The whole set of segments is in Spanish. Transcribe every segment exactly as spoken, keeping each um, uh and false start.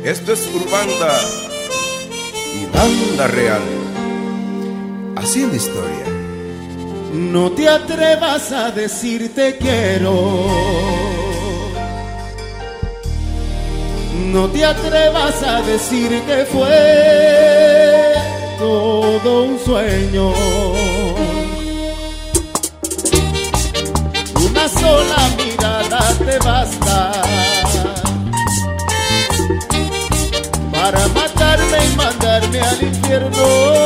Esto es Urbanda y Banda Real, haciendo historia. No te atrevas a decir te quiero, no te atrevas a decir que fue todo un sueño. Una sola mirada te basta para matarme y mandarme al infierno.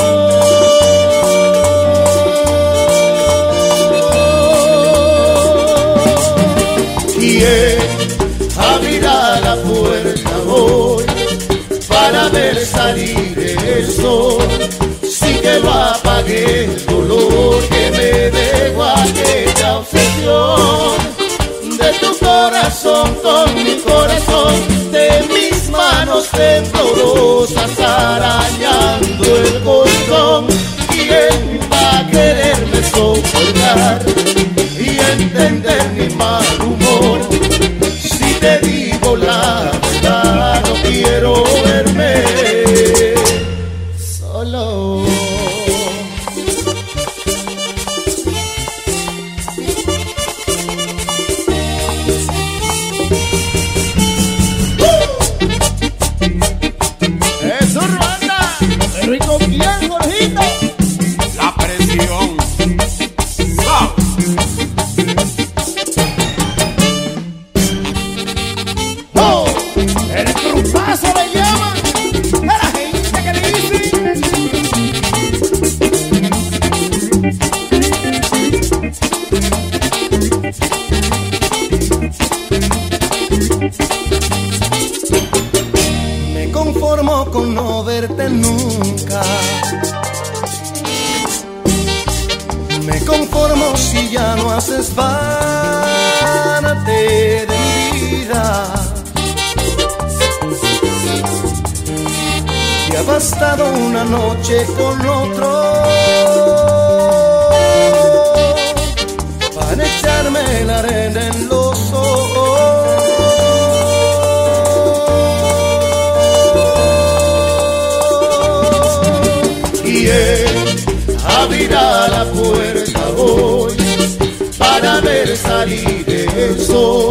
¿Quién abrirá la puerta hoy para ver salir el sol? Sí que lo apagué el dolor que me dejó aquella obsesión de tu corazón con mi corazón, de mis manos temblorosas arañando el colchón. ¿Quién va a quererme soportar y entender mi mal humor? Si te digo la verdad, no quiero verme solo. Es Urbanda, rico bien, Jorgito. La presión. ¡Wow! ¡Oh! El trupazo le llaman a la gente que le dice. Me conformo con no verte nunca. Me conformo si ya no haces parte de mi vida. Te ha bastado una noche con otro para echarme la arena en los ojos. ¿Quién abrirá la puerta hoy para ver salir el sol?